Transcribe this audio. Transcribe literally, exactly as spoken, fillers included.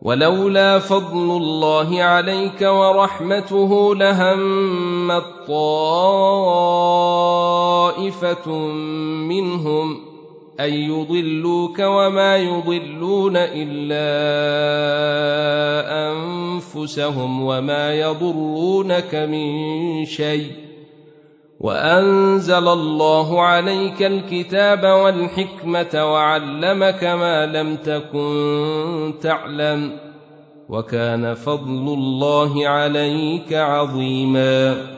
ولولا فضل الله عليك ورحمته لهمت طائفة منهم أن يضلوك وما يضلون إلا أنفسهم وما يضرونك من شيء وأنزل الله عليك الكتاب والحكمة وعلمك ما لم تكن تعلم وكان فضل الله عليك عظيما.